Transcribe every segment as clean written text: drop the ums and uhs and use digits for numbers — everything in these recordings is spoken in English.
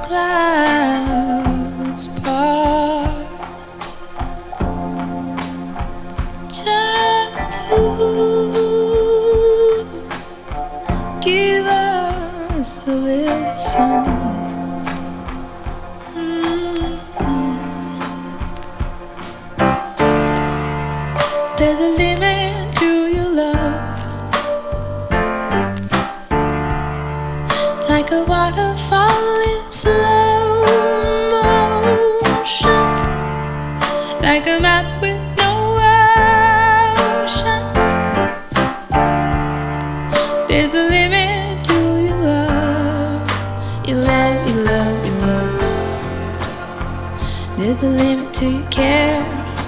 clouds part just to give us a little sun. There's a limit to your love, like a waterfall in slow motion, like a map with no ocean. There's a limit to your love, your love, your love, your love. There's a limit to your care,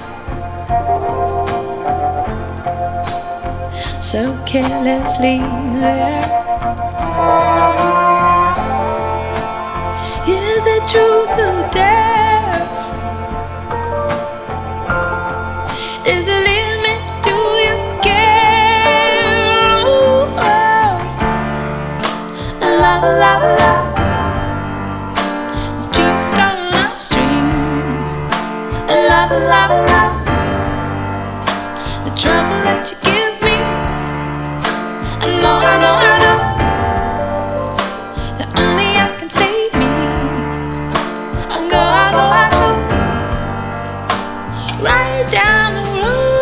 so carelessly there. Is it truth or dare? Is a limit to your care? Ooh, oh. Love, love, love. It's truth gone upstream. Love, love, love. The trouble that you give me, I know, I know, I know that only I can save me. I go, I go, I go right down the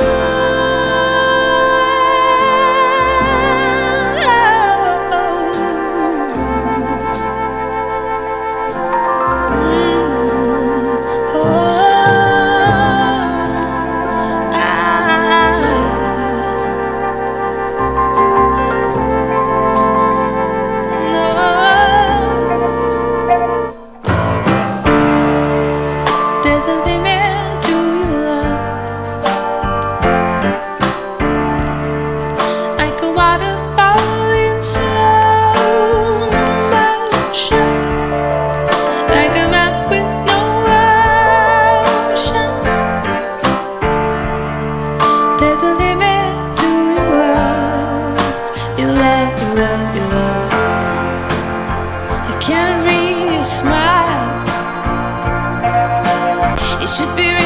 waterfall in slow motion, like a map with no ocean. There's a limit to your love, your love, your love, your love. You can't read your smile, it should be